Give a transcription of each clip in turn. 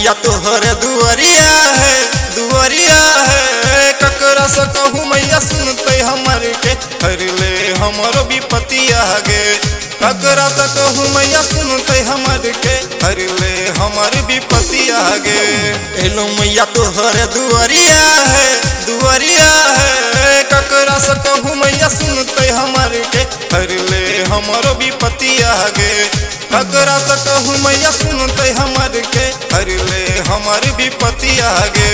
मैया तोहर दुआरिया है ककरा से कहूँ मैया सुनते हमर के हर ले हमरो विपतिया गे। ककरा से कहूँ मैया सुनते हमर के हर ले हमर विपतिया गे। एलो मैया तोहर दुआरिया है ककरा से कहूँ मैया सुनते हमर के हर ले हमरो विपतिया गे। ककरा से कहूँ मैया सुनते हमर के हर ले हमर विपतिया गे।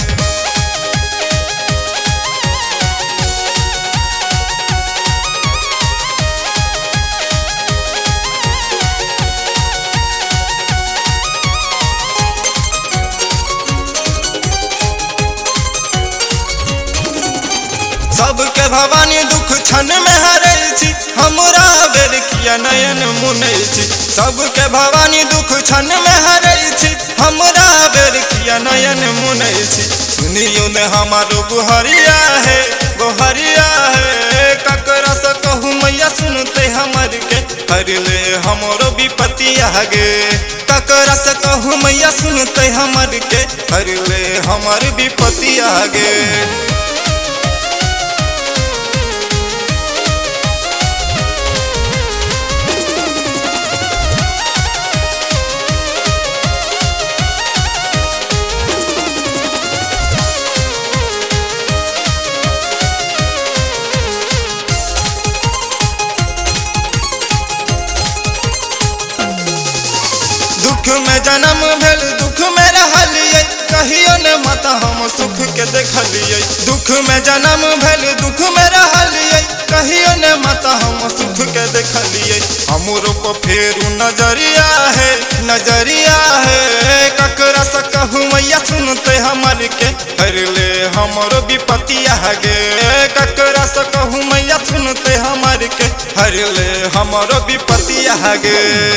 सबके भवानी दुख क्षण में हरै छी हमरा बेर किया नयन मुनै छी। सबके भवानी दुख क्षण में हरै छी हमरा बेर किया नयन मुनै छी। सुनियो ने हमारो गोहरिया है ककरा से कहूँ मैया सुनते हमर के हर ले हमरो विपतिया गे। ककरा से कहूँ मैया सुनते हमर के हर ले हमर विपतिया गे। दुख में जन्म भेल दुख में रहलिए कहियो ने माता हम सुख के देखलिए। दुख में जन्म भेल दुख में रहलिए कहियो ने माता हम सुख के देखलिए। हमरो को फेरू नजरिया है ककरा से कहूँ मैया सुनते हमर के हर ले हमरो विपतिया गे। ककरा से कहूँ मैया सुनते हमर के हर ले हमरो विपतिया गे।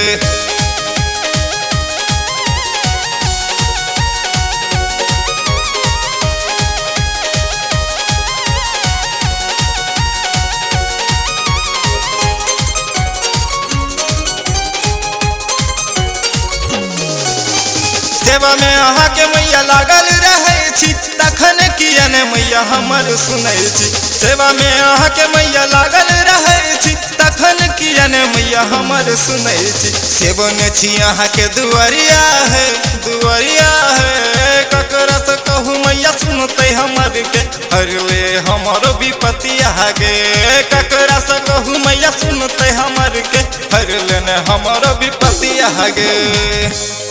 सेवा में अहाँ के मैया लागल रहे छी तखन किया ने मैया हमर सुनै छी। सेवा में अहाँ के मैया लागल रहे छी तखन किया ने मैया हमर सुनै छी। सेवन छी अहाँ के दुआरिया है ककरा से कहूँ मैया सुनते हमर के हर ले हमरो विपतिया गे। ककरा से कहूँ मैया सुनते हमर के हर ले हमरो विपतिया गे।